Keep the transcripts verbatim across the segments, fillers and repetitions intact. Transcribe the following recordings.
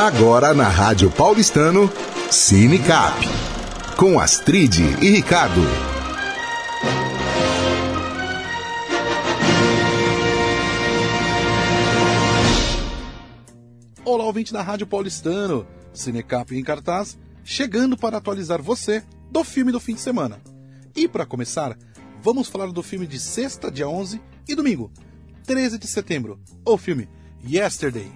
Agora na Rádio Paulistano, Cinecap, com Astrid e Ricardo. Olá, ouvinte da Rádio Paulistano, Cinecap em cartaz, chegando para atualizar você do filme do fim de semana. E para começar, vamos falar do filme de sexta, dia onze, e domingo, treze de setembro, o filme Yesterday.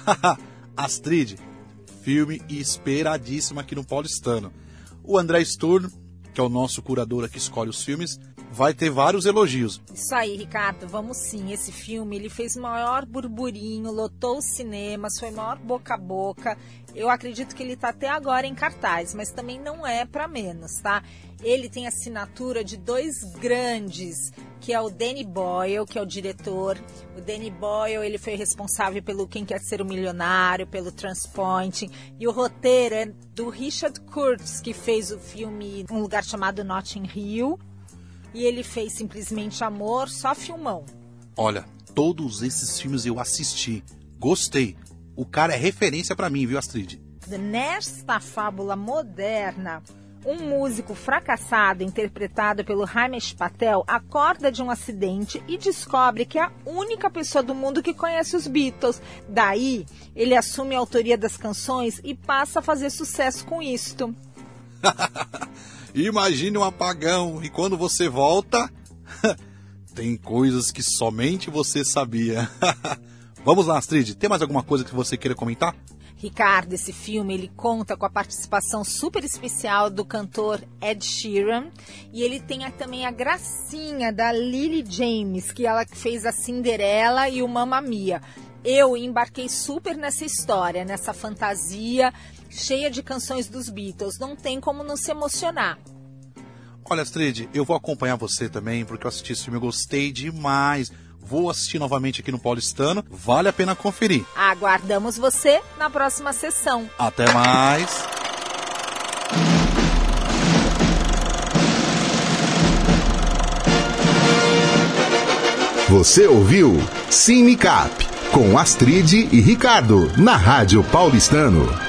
Astrid, filme esperadíssimo aqui no Paulistano. O André Sturm, que é o nosso curador aqui que escolhe os filmes, vai ter vários elogios. Isso aí, Ricardo, vamos sim. Esse filme, ele fez o maior burburinho, lotou os cinemas, foi maior boca a boca. Eu acredito que ele está até agora em cartaz, mas também não é para menos, tá? Ele tem a assinatura de dois grandes, que é o Danny Boyle, que é o diretor. O Danny Boyle, ele foi responsável pelo Quem Quer Ser um Milionário, pelo Transpointing. E o roteiro é do Richard Curtis, que fez o filme Um Lugar Chamado Notting Hill. E ele fez Simplesmente Amor, só filmão. Olha, todos esses filmes eu assisti, gostei. O cara é referência pra mim, viu, Astrid? Nesta fábula moderna, um músico fracassado, interpretado pelo Himesh Patel, acorda de um acidente e descobre que é a única pessoa do mundo que conhece os Beatles. Daí, ele assume a autoria das canções e passa a fazer sucesso com isto. Imagine um apagão e quando você volta, tem coisas que somente você sabia. Vamos lá, Astrid, tem mais alguma coisa que você queira comentar? Ricardo, esse filme ele conta com a participação super especial do cantor Ed Sheeran e ele tem a, também a gracinha da Lily James, que ela fez a Cinderela e o Mamma Mia. Eu embarquei super nessa história, nessa fantasia cheia de canções dos Beatles. Não tem como não se emocionar. Olha, Astrid, eu vou acompanhar você também, porque eu assisti esse filme, eu gostei demais. Vou assistir novamente aqui no Paulistano, vale a pena conferir. Aguardamos você na próxima sessão. Até mais! Você ouviu Cinecap, com Astrid e Ricardo, na Rádio Paulistano.